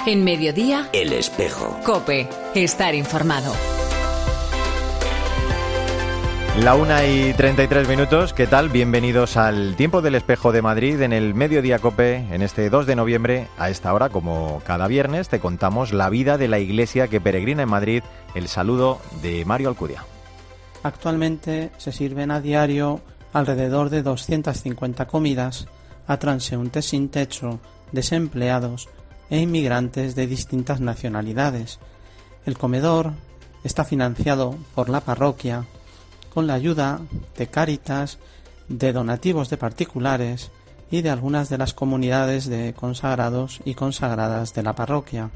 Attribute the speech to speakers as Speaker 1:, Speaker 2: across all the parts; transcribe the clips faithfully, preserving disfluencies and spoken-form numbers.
Speaker 1: En Mediodía,
Speaker 2: El Espejo.
Speaker 1: COPE. Estar informado.
Speaker 3: La una y treinta y tres minutos, ¿qué tal? Bienvenidos al Tiempo del Espejo de Madrid en el Mediodía COPE, en este dos de noviembre. A esta hora, como cada viernes, te contamos la vida de la iglesia que peregrina en Madrid. El saludo de Mario Alcudia.
Speaker 4: Actualmente se sirven a diario alrededor de doscientas cincuenta comidas a transeúntes sin techo, desempleados e inmigrantes de distintas nacionalidades. El comedor está financiado por la parroquia con la ayuda de Cáritas, de donativos de particulares y de algunas de las comunidades de consagrados y consagradas de la parroquia.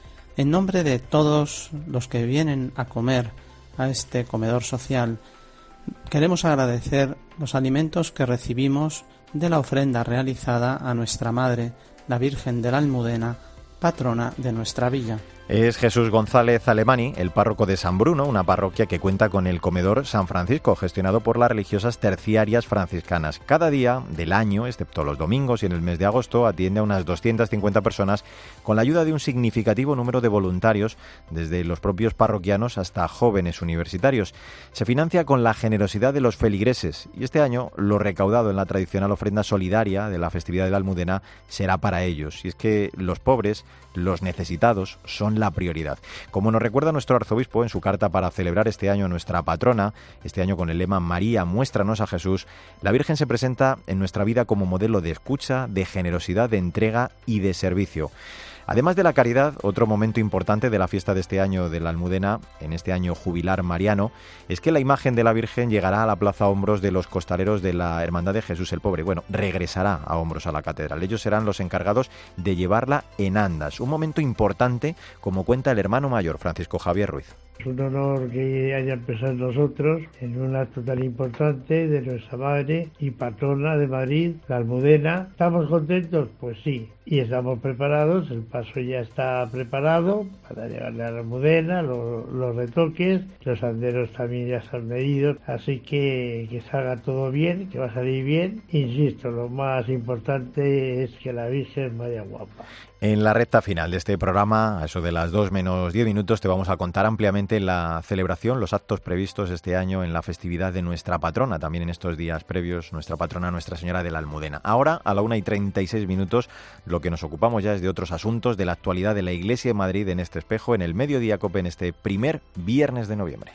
Speaker 4: En nombre de todos los que vienen a comer a este comedor social, queremos agradecer los alimentos que recibimos de la ofrenda realizada a nuestra Madre, la Virgen de la Almudena, patrona de nuestra villa.
Speaker 3: Es Jesús González Alemani, el párroco de San Bruno, una parroquia que cuenta con el comedor San Francisco, gestionado por las religiosas terciarias franciscanas. Cada día del año, excepto los domingos y en el mes de agosto, atiende a unas doscientas cincuenta personas con la ayuda de un significativo número de voluntarios, desde los propios parroquianos hasta jóvenes universitarios. Se financia con la generosidad de los feligreses y este año lo recaudado en la tradicional ofrenda solidaria de la festividad de la Almudena será para ellos. Y es que los pobres, los necesitados, son la prioridad. Como nos recuerda nuestro arzobispo en su carta para celebrar este año a nuestra patrona, este año con el lema María, muéstranos a Jesús, la Virgen se presenta en nuestra vida como modelo de escucha, de generosidad, de entrega y de servicio. Además de la caridad, otro momento importante de la fiesta de este año de la Almudena, en este año jubilar mariano, es que la imagen de la Virgen llegará a la Plaza Hombros de los costaleros de la Hermandad de Jesús el Pobre. Bueno, regresará a Hombros a la catedral. Ellos serán los encargados de llevarla en andas. Un momento importante, como cuenta el hermano mayor, Francisco Javier Ruiz.
Speaker 5: Es un honor que haya empezado nosotros en un acto tan importante de nuestra madre y patrona de Madrid, la Almudena. ¿Estamos contentos? Pues sí. Y estamos preparados, el paso ya está preparado para llevarle a la Almudena, los, los retoques, los anderos también ya están medidos, así que que salga todo bien, que va a salir bien. Insisto, lo más importante es que la Virgen vaya guapa.
Speaker 3: En la recta final de este programa, a eso de las dos menos diez minutos, te vamos a contar ampliamente la celebración, los actos previstos este año en la festividad de nuestra patrona, también en estos días previos, nuestra patrona, Nuestra Señora de la Almudena. Ahora, a la una y treinta y seis minutos, lo que nos ocupamos ya es de otros asuntos, de la actualidad de la Iglesia de Madrid en este espejo, en el Mediodía COPE, en este primer viernes de noviembre.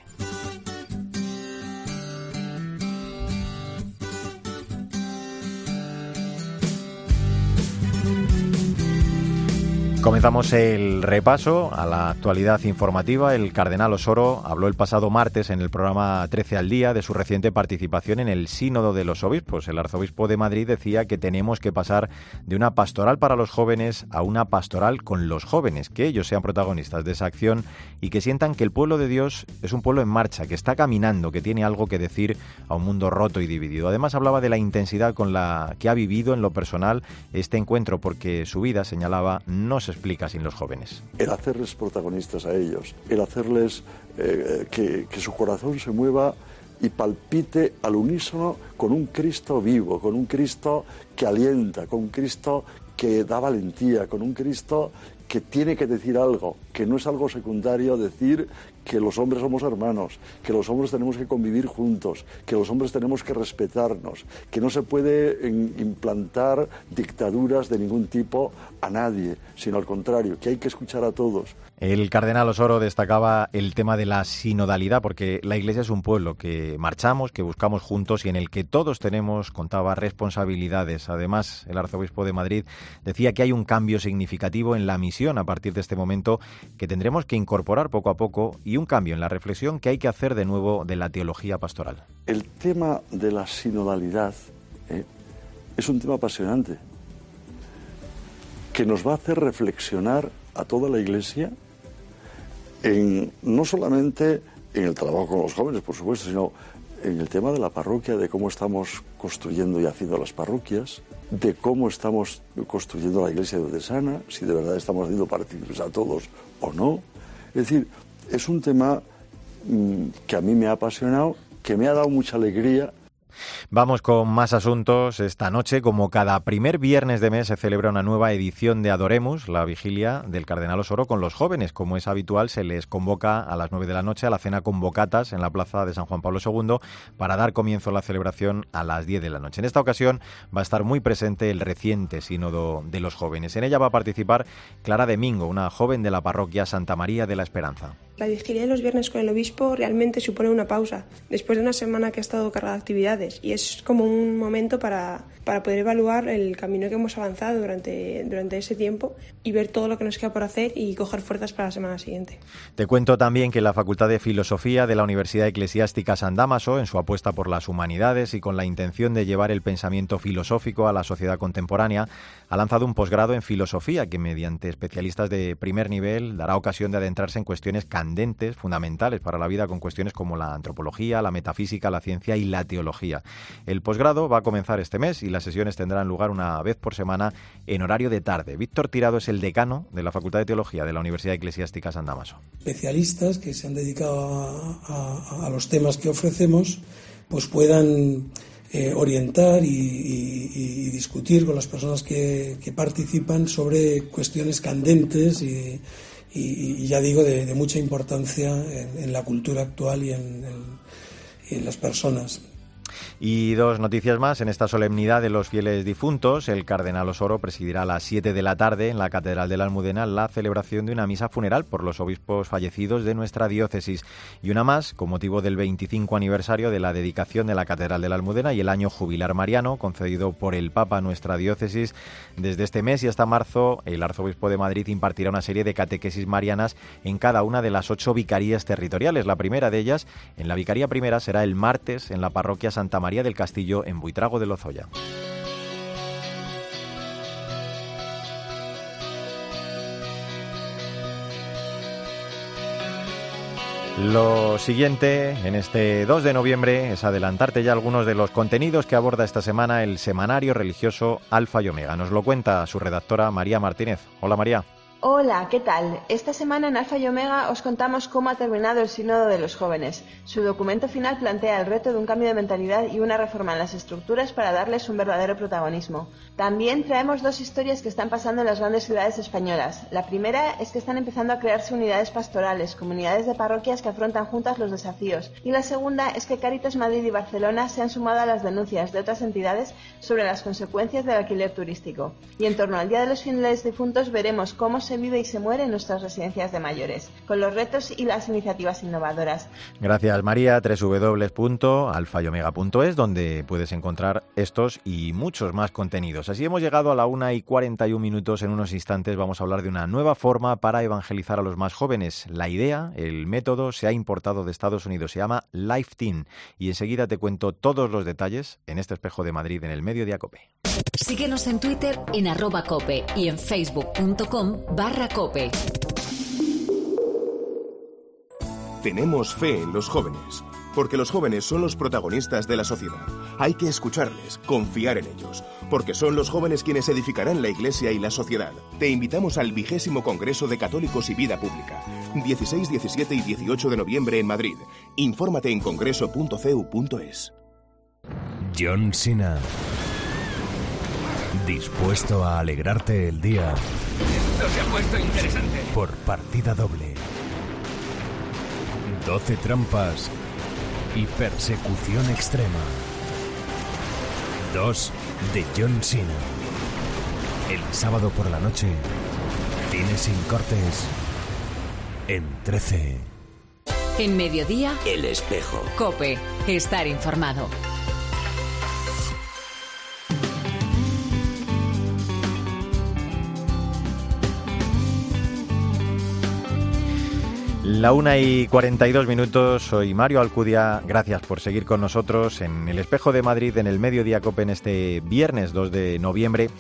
Speaker 3: Comenzamos el repaso a la actualidad informativa. El cardenal Osoro habló el pasado martes en el programa trece al día de su reciente participación en el Sínodo de los Obispos. El arzobispo de Madrid decía que tenemos que pasar de una pastoral para los jóvenes a una pastoral con los jóvenes, que ellos sean protagonistas de esa acción y que sientan que el pueblo de Dios es un pueblo en marcha, que está caminando, que tiene algo que decir a un mundo roto y dividido. Además hablaba de la intensidad con la que ha vivido en lo personal este encuentro, porque su vida, señalaba, no se explica sin los jóvenes.
Speaker 6: El hacerles protagonistas a ellos, el hacerles eh, que, que su corazón se mueva y palpite al unísono con un Cristo vivo, con un Cristo que alienta, con un Cristo que da valentía, con un Cristo que tiene que decir algo, que no es algo secundario decir que los hombres somos hermanos, que los hombres tenemos que convivir juntos, que los hombres tenemos que respetarnos, que no se puede implantar dictaduras de ningún tipo a nadie, sino al contrario, que hay que escuchar a todos.
Speaker 3: El cardenal Osoro destacaba el tema de la sinodalidad, porque la Iglesia es un pueblo que marchamos, que buscamos juntos y en el que todos tenemos, contaba, responsabilidades. Además, el arzobispo de Madrid decía que hay un cambio significativo en la misión a partir de este momento que tendremos que incorporar poco a poco y un cambio en la reflexión que hay que hacer de nuevo de la teología pastoral.
Speaker 6: El tema de la sinodalidad ¿eh? es un tema apasionante que nos va a hacer reflexionar a toda la Iglesia en, no solamente en el trabajo con los jóvenes, por supuesto, sino en el tema de la parroquia, de cómo estamos construyendo y haciendo las parroquias, de cómo estamos construyendo la Iglesia diocesana, si de verdad estamos haciendo partícipes a todos o no. Es decir, es un tema mmm, que a mí me ha apasionado, que me ha dado mucha alegría.
Speaker 3: Vamos con más asuntos. Esta noche, como cada primer viernes de mes, se celebra una nueva edición de Adoremus, la vigilia del Cardenal Osoro con los jóvenes. Como es habitual, se les convoca a las nueve de la noche a la cena con bocatas en la plaza de San Juan Pablo segundo para dar comienzo a la celebración a las diez de la noche. En esta ocasión va a estar muy presente el reciente sínodo de los jóvenes. En ella va a participar Clara Domingo, una joven de la parroquia Santa María de la Esperanza.
Speaker 2: La vigilia de los viernes con el obispo realmente supone una pausa, después de una semana que ha estado cargada de actividades, y es como un momento para, para poder evaluar el camino que hemos avanzado durante, durante ese tiempo y ver todo lo que nos queda por hacer y coger fuerzas para la semana siguiente.
Speaker 3: Te cuento también que la Facultad de Filosofía de la Universidad Eclesiástica San Dámaso, en su apuesta por las humanidades y con la intención de llevar el pensamiento filosófico a la sociedad contemporánea, ha lanzado un posgrado en filosofía que, mediante especialistas de primer nivel, dará ocasión de adentrarse en cuestiones candentes, fundamentales para la vida, con cuestiones como la antropología, la metafísica, la ciencia y la teología. El posgrado va a comenzar este mes y las sesiones tendrán lugar una vez por semana en horario de tarde. Víctor Tirado es el decano de la Facultad de Teología de la Universidad Eclesiástica San Dámaso.
Speaker 7: Especialistas que se han dedicado a, a, a los temas que ofrecemos, pues puedan eh, orientar y, y, y discutir con las personas que, que participan sobre cuestiones candentes y Y, y ya digo, de, de mucha importancia en, en la cultura actual y en, en, y en las personas.
Speaker 3: Y dos noticias más. En esta solemnidad de los fieles difuntos, el Cardenal Osoro presidirá a las siete de la tarde en la Catedral de la Almudena la celebración de una misa funeral por los obispos fallecidos de nuestra diócesis. Y una más, con motivo del veinticinco aniversario de la dedicación de la Catedral de la Almudena y el año jubilar mariano concedido por el Papa a nuestra diócesis. Desde este mes y hasta marzo, el Arzobispo de Madrid impartirá una serie de catequesis marianas en cada una de las ocho vicarías territoriales. La primera de ellas, en la Vicaría Primera, será el martes en la parroquia Santa María del Castillo, en Buitrago de Lozoya. Lo siguiente en este dos de noviembre es adelantarte ya algunos de los contenidos que aborda esta semana el semanario religioso Alfa y Omega. Nos lo cuenta su redactora María Martínez. Hola, María.
Speaker 8: Hola, ¿qué tal? Esta semana en Alfa y Omega os contamos cómo ha terminado el Sínodo de los Jóvenes. Su documento final plantea el reto de un cambio de mentalidad y una reforma en las estructuras para darles un verdadero protagonismo. También traemos dos historias que están pasando en las grandes ciudades españolas. La primera es que están empezando a crearse unidades pastorales, comunidades de parroquias que afrontan juntas los desafíos. Y la segunda es que Cáritas Madrid y Barcelona se han sumado a las denuncias de otras entidades sobre las consecuencias del alquiler turístico. Y en torno al Día de los Fieles Difuntos veremos cómo se Se vive y se muere en nuestras residencias de mayores, con los retos y las iniciativas innovadoras.
Speaker 3: Gracias, María. doble u doble u doble u punto alfa y omega punto es, donde puedes encontrar estos y muchos más contenidos. Así hemos llegado a la una y cuarenta y un minutos. En unos instantes vamos a hablar de una nueva forma para evangelizar a los más jóvenes. La idea, el método, se ha importado de Estados Unidos. Se llama Life Teen. Y enseguida te cuento todos los detalles en este Espejo de Madrid, en el Mediodía COPE.
Speaker 1: Síguenos en Twitter en arroba cope y en facebook punto com barra cope.
Speaker 9: Tenemos fe en los jóvenes, porque los jóvenes son los protagonistas de la sociedad. Hay que escucharles, confiar en ellos, porque son los jóvenes quienes edificarán la Iglesia y la sociedad. Te invitamos al vigésimo Congreso de Católicos y Vida Pública, dieciséis, diecisiete y dieciocho de noviembre en Madrid. Infórmate en congreso punto c u punto es.
Speaker 10: John Cena. Dispuesto a alegrarte el día.
Speaker 11: Esto se ha puesto interesante.
Speaker 10: Por partida doble. doce trampas y persecución extrema. Dos de John Cena. El sábado por la noche, cine sin cortes en trece.
Speaker 1: En Mediodía,
Speaker 11: El Espejo.
Speaker 1: COPE. Estar informado.
Speaker 3: La una y cuarenta y dos minutos, soy Mario Alcudia, gracias por seguir con nosotros en el Espejo de Madrid, en el Mediodía COPE, en este viernes dos de noviembre.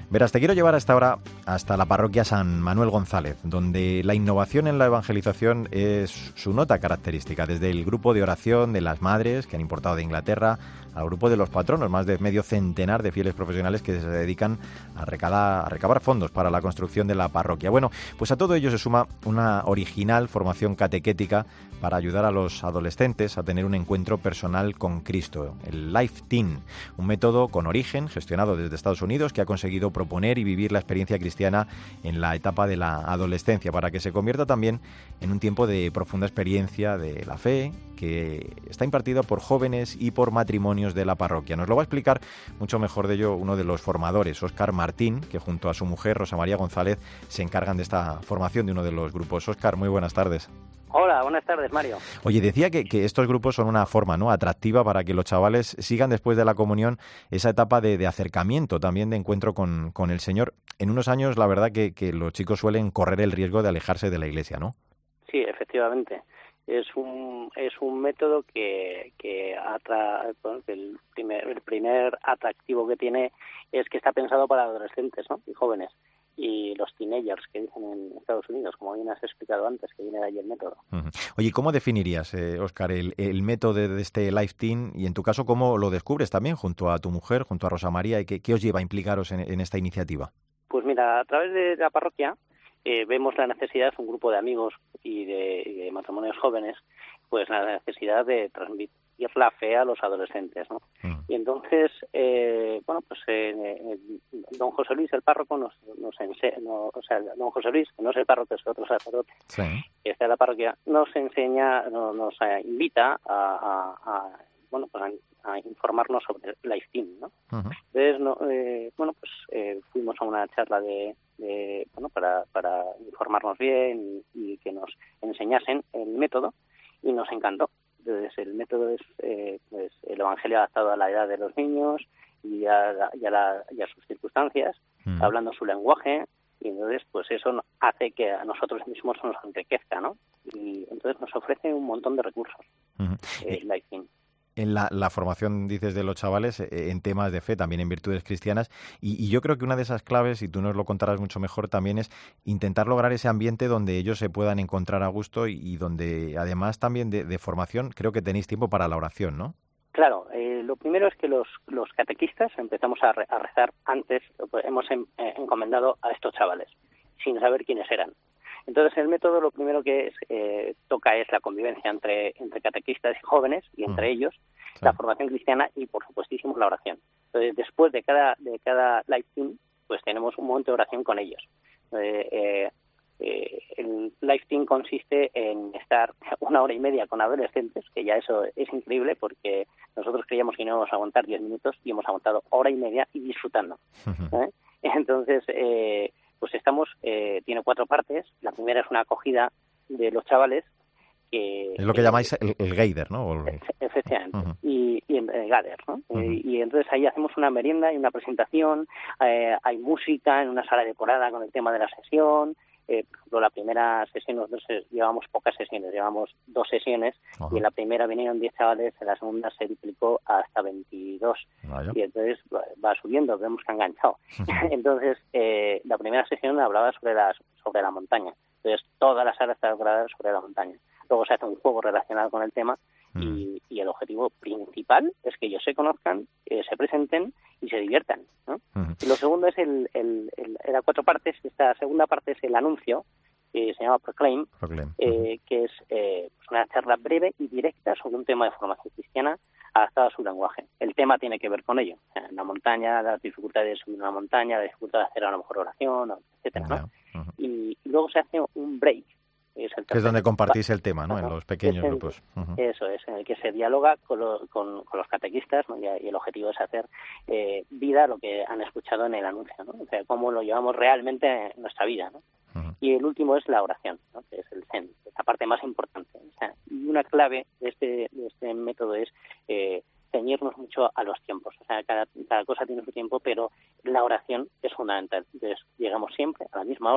Speaker 3: Verás, te quiero llevar hasta ahora hasta la parroquia San Manuel González, donde la innovación en la evangelización es su nota característica, desde el grupo de oración de las madres que han importado de Inglaterra al grupo de los patronos, más de medio centenar de fieles profesionales que se dedican a recabar, a recabar fondos para la construcción de la parroquia. Bueno, pues a todo ello se suma una original formación catequética para ayudar a los adolescentes a tener un encuentro personal con Cristo, el Life Teen, un método con origen gestionado desde Estados Unidos que ha conseguido proponer y vivir la experiencia cristiana en la etapa de la adolescencia para que se convierta también en un tiempo de profunda experiencia de la fe que está impartido por jóvenes y por matrimonios de la parroquia. Nos lo va a explicar mucho mejor de ello uno de los formadores, Óscar Martín, que junto a su mujer Rosa María González se encargan de esta formación de uno de los grupos. Óscar, muy buenas tardes.
Speaker 12: Hola, buenas tardes, Mario.
Speaker 3: Oye, decía que, que estos grupos son una forma, ¿no?, atractiva para que los chavales sigan después de la comunión esa etapa de, de acercamiento, también de encuentro con, con el Señor. En unos años, la verdad que, que los chicos suelen correr el riesgo de alejarse de la Iglesia, ¿no?
Speaker 12: Sí, efectivamente. Es un es un método que que atra, bueno, el primer el primer atractivo que tiene es que está pensado para adolescentes, ¿no?, y jóvenes, y los teenagers que dicen en Estados Unidos, como bien has explicado antes, que viene de ahí el método.
Speaker 3: Uh-huh. Oye, ¿cómo definirías, eh, Óscar, el, el método de este Life Teen y en tu caso cómo lo descubres también junto a tu mujer, junto a Rosa María, y qué, qué os lleva a implicaros en, en esta iniciativa?
Speaker 12: Pues mira, a través de la parroquia Eh, vemos la necesidad, un grupo de amigos y de, y de matrimonios jóvenes, pues la necesidad de transmitir la fe a los adolescentes, ¿no? Mm. Y entonces, eh, bueno, pues eh, eh, don José Luis, el párroco, nos, nos enseña, no, o sea, don José Luis, que no es el párroco, es otro sacerdote, sí, que está en la parroquia, nos enseña, no, nos eh, invita a, a, a bueno, pues a, a informarnos sobre Life Teen, ¿no? Uh-huh. Entonces, no, eh, bueno, pues eh, fuimos a una charla de, de bueno, para, para informarnos bien y, y que nos enseñasen el método y nos encantó. Entonces, el método es eh, pues el Evangelio adaptado a la edad de los niños y a, y a, la, y a sus circunstancias, uh-huh, hablando su lenguaje, y entonces pues eso hace que a nosotros mismos nos enriquezca, ¿no? Y entonces nos ofrece un montón de recursos. Uh-huh. eh, Life Teen.
Speaker 3: En la, la formación, dices, de los chavales eh, en temas de fe, también en virtudes cristianas, y, y yo creo que una de esas claves, y tú nos lo contarás mucho mejor también, es intentar lograr ese ambiente donde ellos se puedan encontrar a gusto y, y donde además también de, de formación creo que tenéis tiempo para la oración, ¿no?
Speaker 12: Claro, eh, lo primero es que los, los catequistas empezamos a, re, a rezar antes, pues hemos en, eh, encomendado a estos chavales, sin saber quiénes eran. Entonces, el método lo primero que es, eh, toca es la convivencia entre, entre catequistas y jóvenes, y entre mm. ellos, sí, la formación cristiana y, por supuestísimo, la oración. Entonces, después de cada de cada Life Teen, pues tenemos un momento de oración con ellos. Eh, eh, eh, el Life Teen consiste en estar una hora y media con adolescentes, que ya eso es increíble, porque nosotros creíamos que no íbamos a aguantar diez minutos y hemos aguantado hora y media y disfrutando. ¿eh? Entonces, eh, pues estamos, eh, tiene cuatro partes. La primera es una acogida de los chavales. Que,
Speaker 3: es lo que eh, llamáis el, el Gather, ¿no? El...
Speaker 12: Efectivamente, uh-huh. y, y el Gather, ¿no? Uh-huh. eh, y entonces ahí hacemos una merienda y una presentación, eh, hay música en una sala decorada con el tema de la sesión. Eh, por ejemplo, la primera sesión, nosotros llevamos pocas sesiones, llevamos dos sesiones, uh-huh, y en la primera vinieron diez chavales, en la segunda se duplicó hasta veintidós, Vaya. Y entonces va subiendo, vemos que ha enganchado. Uh-huh. Entonces, eh, la primera sesión hablaba sobre la, sobre la montaña, entonces toda la sala está decorada sobre la montaña. Luego se hace un juego relacionado con el tema, uh-huh, y, y el objetivo principal es que ellos se conozcan, eh, se presenten y se diviertan, ¿no? Uh-huh. Y lo segundo es el, el, el, era cuatro partes. Esta segunda parte es el anuncio, que se llama Proclaim, Proclaim. Eh, uh-huh, que es eh, pues una charla breve y directa sobre un tema de formación cristiana adaptado a su lenguaje. El tema tiene que ver con ello, o sea, la montaña, las dificultades de subir una montaña, la dificultad de hacer a lo mejor oración, etcétera, ¿no? Uh-huh. Y, y luego se hace un break. Es, el
Speaker 3: que es donde compartís el tema, ¿no? En los pequeños
Speaker 12: el,
Speaker 3: grupos. Uh-huh.
Speaker 12: Eso es, en el que se dialoga con, lo, con, con los catequistas, ¿no? y, y el objetivo es hacer eh, vida a lo que han escuchado en el anuncio, ¿no? O sea, cómo lo llevamos realmente en nuestra vida, ¿no? Uh-huh. Y el último es la oración, ¿no? Que es el Zen, es la parte más importante. O sea, y una clave de este, de este método es eh, ceñirnos mucho a los tiempos. O sea, cada, cada cosa tiene su tiempo, pero la oración es fundamental. Entonces, llegamos siempre a la misma hora,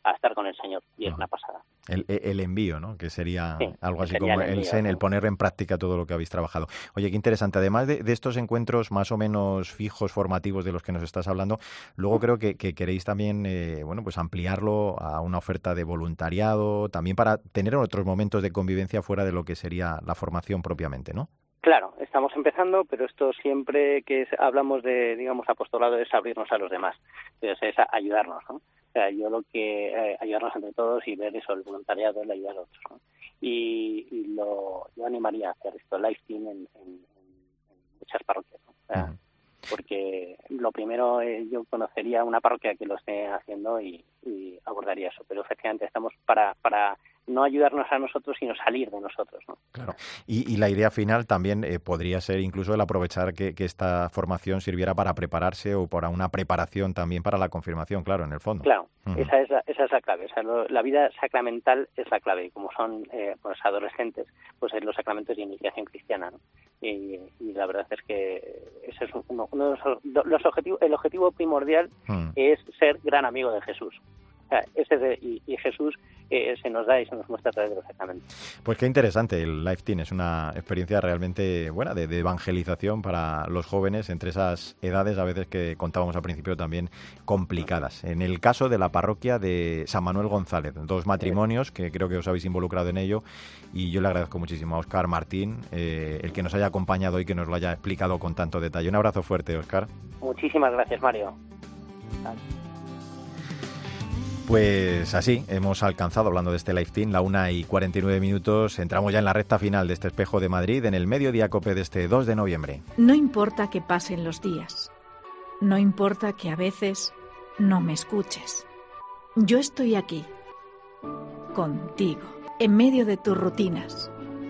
Speaker 12: a estar con el Señor, y es
Speaker 3: uh-huh.
Speaker 12: una pasada.
Speaker 3: El, el envío, ¿no? Que sería
Speaker 12: sí,
Speaker 3: algo así
Speaker 12: sería
Speaker 3: como
Speaker 12: el,
Speaker 3: el
Speaker 12: envío,
Speaker 3: Sen,
Speaker 12: ¿no?
Speaker 3: el poner en práctica todo lo que habéis trabajado. Oye, qué interesante. Además de, de estos encuentros más o menos fijos, formativos de los que nos estás hablando, luego creo que, que queréis también, eh, bueno, pues ampliarlo a una oferta de voluntariado, también para tener otros momentos de convivencia fuera de lo que sería la formación propiamente, ¿no?
Speaker 12: Claro, estamos empezando, pero esto siempre que es, hablamos de, digamos, apostolado es abrirnos a los demás, entonces es ayudarnos, ¿no? O sea, yo lo que, eh, ayudarnos entre todos y ver eso, el voluntariado, el ayudar a otros, ¿no? Y, y lo, yo animaría a hacer esto, live team en, en, en muchas parroquias, ¿no? O sea, uh-huh. porque lo primero, eh, yo conocería una parroquia que lo esté haciendo y, y abordaría eso, pero efectivamente estamos para, para no ayudarnos a nosotros, sino salir de nosotros, ¿no?
Speaker 3: Claro. Y, y la idea final también eh, podría ser incluso el aprovechar que, que esta formación sirviera para prepararse o para una preparación también para la confirmación, claro, en el fondo.
Speaker 12: Claro,
Speaker 3: uh-huh.
Speaker 12: esa, es la, esa es la clave. O sea, lo, la vida sacramental es la clave. Y como son eh, pues adolescentes, pues es los sacramentos de iniciación cristiana, ¿no? Y, y la verdad es que ese es uno, uno de los, los objetivos. El objetivo primordial uh-huh. es ser gran amigo de Jesús. O sea, ese de, y, y Jesús eh, se nos da y se nos muestra a través de los sacramentos.
Speaker 3: Pues qué interesante, el Life Teen es una experiencia realmente buena de, de evangelización para los jóvenes entre esas edades a veces que contábamos al principio también complicadas. En el caso de la parroquia de San Manuel González, dos matrimonios que creo que os habéis involucrado en ello y yo le agradezco muchísimo a Óscar Martín eh, el que nos haya acompañado y que nos lo haya explicado con tanto detalle. Un abrazo fuerte, Óscar.
Speaker 12: Muchísimas gracias, Mario.
Speaker 3: Pues así, hemos alcanzado, hablando de este Life Teen, la una y cuarenta y nueve minutos. Entramos ya en la recta final de este Espejo de Madrid, en el Mediodía COPE de este dos de noviembre.
Speaker 13: No importa que pasen los días. No importa que a veces no me escuches. Yo estoy aquí, contigo, en medio de tus rutinas,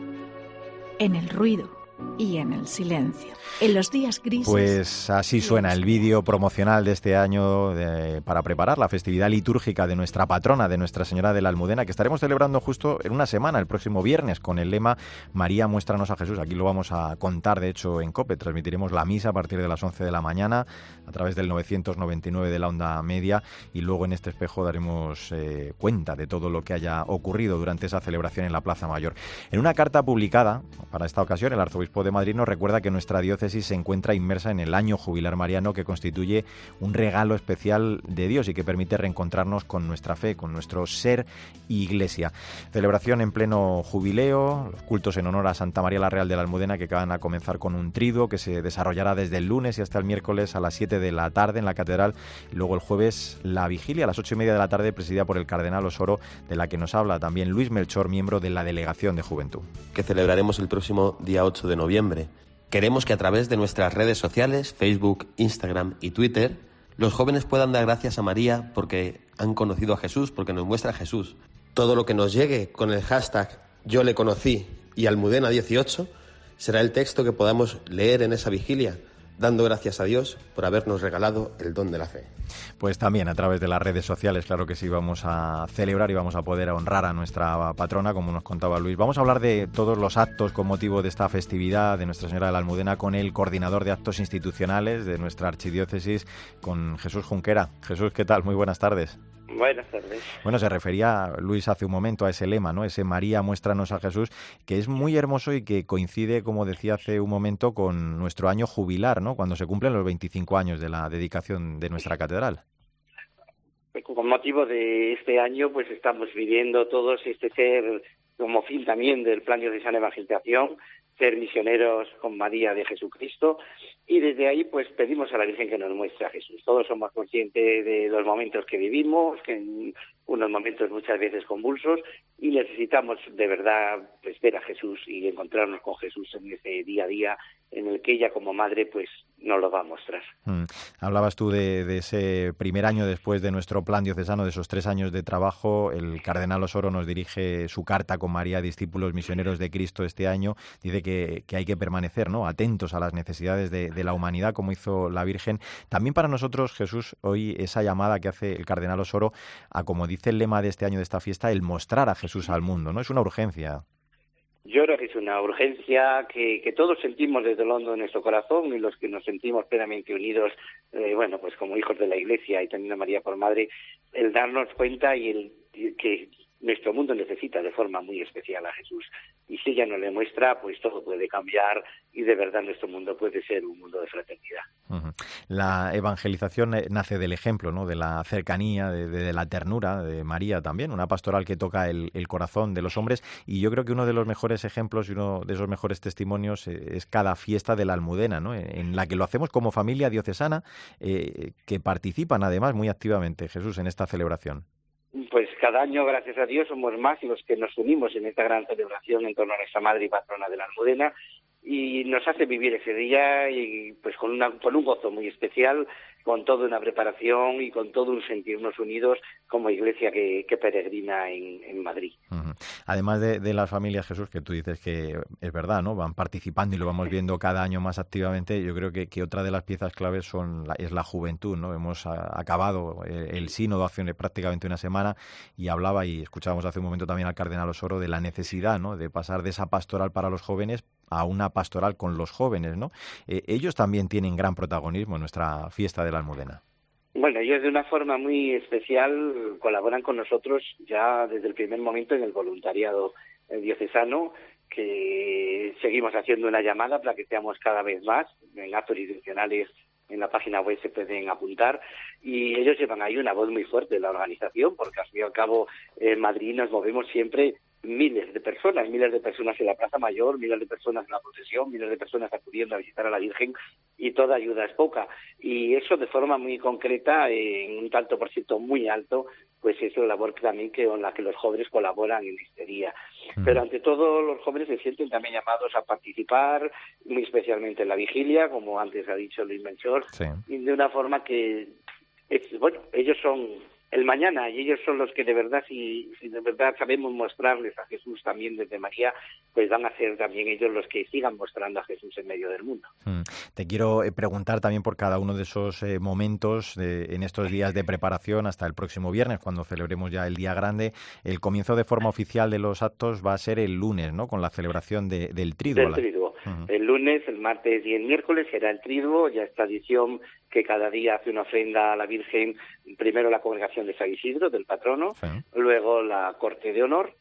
Speaker 13: en el ruido y en el silencio, en los días grises.
Speaker 3: Pues así suena el vídeo promocional de este año de, para preparar la festividad litúrgica de nuestra patrona, de Nuestra Señora de la Almudena, que estaremos celebrando justo en una semana, el próximo viernes, con el lema María, muéstranos a Jesús. Aquí lo vamos a contar, de hecho, en COPE. Transmitiremos la misa a partir de las once de la mañana a través del novecientos noventa y nueve de la onda media y luego en este espejo daremos eh, cuenta de todo lo que haya ocurrido durante esa celebración en la Plaza Mayor. En una carta publicada para esta ocasión, el arzobispo de Madrid nos recuerda que nuestra diócesis se encuentra inmersa en el año jubilar mariano, que constituye un regalo especial de Dios y que permite reencontrarnos con nuestra fe, con nuestro ser iglesia. Celebración en pleno jubileo, los cultos en honor a Santa María la Real de la Almudena, que acaban a comenzar con un triduo que se desarrollará desde el lunes y hasta el miércoles a las siete de la tarde en la catedral, y luego el jueves la vigilia a las ocho y media de la tarde, presidida por el cardenal Osoro, de la que nos habla también Luis Melchor, miembro de la Delegación de Juventud.
Speaker 14: Que celebraremos el próximo día ocho de noviembre. Queremos que a través de nuestras redes sociales, Facebook, Instagram y Twitter, los jóvenes puedan dar gracias a María porque han conocido a Jesús, porque nos muestra a Jesús. Todo lo que nos llegue con el hashtag Yo le conocí y Almudena dieciocho será el texto que podamos leer en esa vigilia, dando gracias a Dios por habernos regalado el don de la fe.
Speaker 3: Pues también a través de las redes sociales, claro que sí, vamos a celebrar y vamos a poder honrar a nuestra patrona, como nos contaba Luis. Vamos a hablar de todos los actos con motivo de esta festividad de Nuestra Señora de la Almudena con el coordinador de actos institucionales de nuestra archidiócesis, con Jesús Junquera. Jesús, ¿qué tal? Muy buenas tardes.
Speaker 15: Buenas tardes.
Speaker 3: Bueno, se refería Luis hace un momento a ese lema, ¿no? Ese María, muéstranos a Jesús, que es muy hermoso y que coincide, como decía hace un momento, con nuestro año jubilar, ¿no? Cuando se cumplen los veinticinco años de la dedicación de nuestra catedral.
Speaker 15: Con motivo de este año, pues estamos viviendo todos este ser como fin también del plan diocesano de evangelización, ser misioneros con María de Jesucristo, y desde ahí pues pedimos a la Virgen que nos muestre a Jesús. Todos somos conscientes de los momentos que vivimos, que en unos momentos muchas veces convulsos, y necesitamos de verdad pues ver a Jesús y encontrarnos con Jesús en ese día a día en el que ella como madre pues nos lo va a mostrar.
Speaker 3: Mm. Hablabas tú de, de ese primer año después de nuestro plan diocesano, de esos tres años de trabajo. El cardenal Osoro nos dirige su carta con María, discípulos misioneros de Cristo este año. Dice que, que hay que permanecer, ¿no?, atentos a las necesidades de, de la humanidad, como hizo la Virgen. También para nosotros, Jesús, hoy esa llamada que hace el cardenal Osoro a, como dice el lema de este año de esta fiesta, el mostrar a Jesús al mundo, ¿no? Es una urgencia.
Speaker 15: Yo creo que es una urgencia que, que todos sentimos desde el hondo de nuestro corazón, y los que nos sentimos plenamente unidos, eh, bueno, pues como hijos de la Iglesia y teniendo a María por madre, el darnos cuenta y el y que nuestro mundo necesita de forma muy especial a Jesús. Y si ella nos le muestra, pues todo puede cambiar y de verdad nuestro mundo puede ser un mundo de fraternidad.
Speaker 3: Uh-huh. La evangelización nace del ejemplo, ¿no? De la cercanía, de, de la ternura de María también, una pastoral que toca el, el corazón de los hombres, y yo creo que uno de los mejores ejemplos y uno de esos mejores testimonios es cada fiesta de la Almudena, ¿no? En la que lo hacemos como familia diocesana, eh, que participan además muy activamente, Jesús, en esta celebración.
Speaker 15: Pues cada año, gracias a Dios, somos más los que nos unimos en esta gran celebración en torno a nuestra Madre y Patrona de la Almudena, y nos hace vivir ese día y pues con, una, con un gozo muy especial, con toda una preparación y con todo un sentirnos unidos como iglesia que, que peregrina en, en Madrid.
Speaker 3: Uh-huh. Además de, de las familias, Jesús, que tú dices que es verdad, ¿no? Van participando y lo vamos viendo cada año más activamente. Yo creo que, que otra de las piezas claves son la, es la juventud, ¿no? Hemos a, acabado el, el sínodo hace prácticamente una semana y hablaba, y escuchábamos hace un momento también al cardenal Osoro, de la necesidad, ¿no? De pasar de esa pastoral para los jóvenes a una pastoral con los jóvenes, ¿no? Eh, ellos también tienen gran protagonismo en nuestra fiesta de la Almudena.
Speaker 15: Bueno, ellos de una forma muy especial colaboran con nosotros ya desde el primer momento en el voluntariado diocesano, que seguimos haciendo una llamada para que seamos cada vez más. En actos institucionales en la página web se pueden apuntar, y ellos llevan ahí una voz muy fuerte de la organización, porque al fin y al cabo en Madrid nos movemos siempre miles de personas, miles de personas en la Plaza Mayor, miles de personas en la procesión, miles de personas acudiendo a visitar a la Virgen, y toda ayuda es poca. Y eso de forma muy concreta, en un tanto por ciento muy alto, pues es la labor también que, con la que los jóvenes colaboran en este día. Pero ante todo los jóvenes se sienten también llamados a participar, muy especialmente en la vigilia, como antes ha dicho Luis Melchor, sí. Y de una forma que, es, bueno, ellos son el mañana, y ellos son los que de verdad, si, si de verdad sabemos mostrarles a Jesús también desde María, pues van a ser también ellos los que sigan mostrando a Jesús en medio del mundo.
Speaker 3: Mm. Te quiero preguntar también por cada uno de esos eh, momentos eh, en estos días de preparación hasta el próximo viernes, cuando celebremos ya el Día Grande. El comienzo de forma oficial de los actos va a ser el lunes, ¿no? Con la celebración de, del Triduo.
Speaker 15: Del Triduo. Uh-huh. El lunes, el martes y el miércoles será el Triduo, ya esta edición que cada día hace una ofrenda a la Virgen, primero la congregación de San Isidro, del patrono, sí. Luego la corte de honor,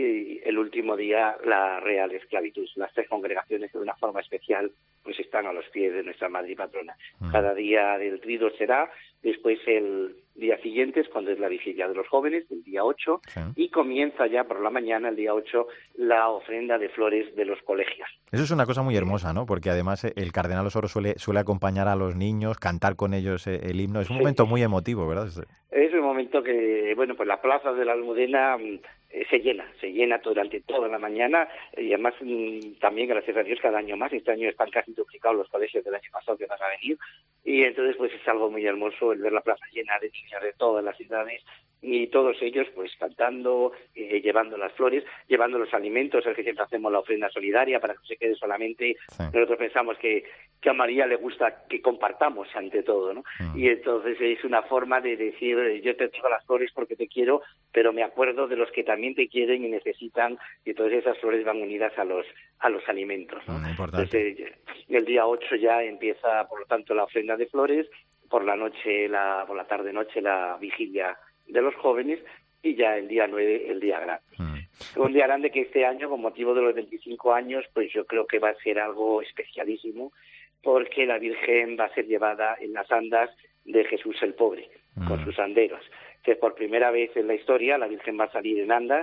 Speaker 15: y el último día la Real Esclavitud. Las tres congregaciones que de una forma especial pues están a los pies de nuestra Madre y Patrona. Uh-huh. Cada día del Triduo será, después el día siguiente es cuando es la vigilia de los jóvenes, el día ocho, sí. Y comienza ya por la mañana, el día ocho, la ofrenda de flores de los colegios.
Speaker 3: Eso es una cosa muy hermosa, ¿no? Porque además el cardenal Osoro suele, suele acompañar a los niños, cantar con ellos el himno. Es un sí. momento muy emotivo, ¿verdad?
Speaker 15: Es un momento que, bueno, pues la plaza de la Almudena eh, se llena, se llena durante toda la mañana, y además mmm, también, gracias a Dios, cada año más. Este año están casi duplicados los colegios del año pasado que van a venir, y entonces pues es algo muy hermoso el ver la plaza llena de niños de todas las ciudades, y todos ellos pues cantando, eh, llevando las flores, llevando los alimentos, es que siempre hacemos la ofrenda solidaria para que no se quede solamente, sí. Nosotros pensamos que, que a María le gusta que compartamos ante todo, ¿no? Uh-huh. Y entonces es una forma de decir, yo te traigo las flores porque te quiero, pero me acuerdo de los que también te quieren y necesitan, y todas esas flores van unidas a los a los alimentos, ¿no? Uh-huh. Entonces el día ocho ya empieza, por lo tanto, la ofrenda de flores, por la noche, la por la tarde-noche la vigilia de los jóvenes, y ya el día nueve, el día grande. Mm. Un día grande que este año, con motivo de los veinticinco años, pues yo creo que va a ser algo especialísimo, porque la Virgen va a ser llevada en las andas de Jesús el Pobre, mm. con sus anderos. Entonces, por primera vez en la historia, la Virgen va a salir en andas,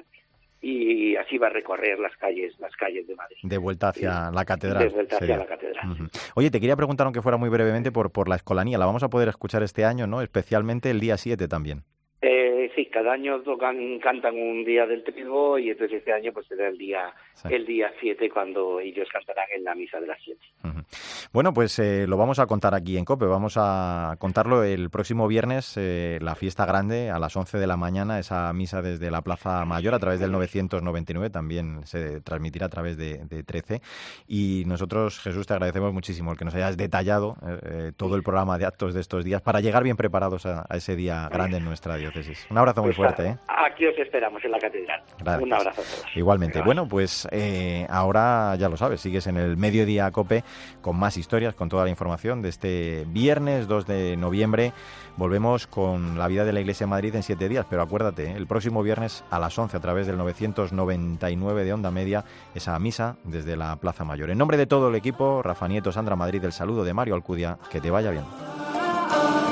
Speaker 15: y así va a recorrer las calles las calles de Madrid.
Speaker 3: De vuelta hacia sí. la catedral.
Speaker 15: De vuelta hacia la catedral.
Speaker 3: Uh-huh. Oye, te quería preguntar, aunque fuera muy brevemente, por, por la escolanía. La vamos a poder escuchar este año, ¿no? Especialmente el día siete también.
Speaker 15: Eh, sí, cada año tocan, cantan un día del Triduo, y entonces este año pues será el día sí. el día siete cuando ellos cantarán en la misa de las siete.
Speaker 3: Uh-huh. Bueno, pues eh, lo vamos a contar aquí en COPE, vamos a contarlo el próximo viernes, eh, la fiesta grande a las once de la mañana, esa misa desde la Plaza Mayor a través del novecientos noventa y nueve, también se transmitirá a través de, de trece, y nosotros, Jesús, te agradecemos muchísimo el que nos hayas detallado eh, todo el programa de actos de estos días para llegar bien preparados a, a ese día grande en nuestra diócesis. Un abrazo. abrazo muy
Speaker 15: pues
Speaker 3: fuerte. ¿eh?
Speaker 15: Aquí os esperamos en la catedral.
Speaker 3: Gracias.
Speaker 15: Un abrazo a todos.
Speaker 3: Igualmente.
Speaker 15: Gracias.
Speaker 3: Bueno, pues eh, ahora ya lo sabes, sigues en el Mediodía Cope con más historias, con toda la información de este viernes dos de noviembre. Volvemos con la vida de la Iglesia de Madrid en siete días, pero acuérdate, ¿eh? el próximo viernes a las once a través del novecientos noventa y nueve de Onda Media, esa misa desde la Plaza Mayor. En nombre de todo el equipo, Rafa Nieto, Sandra Madrid, el saludo de Mario Alcudia, que te vaya bien.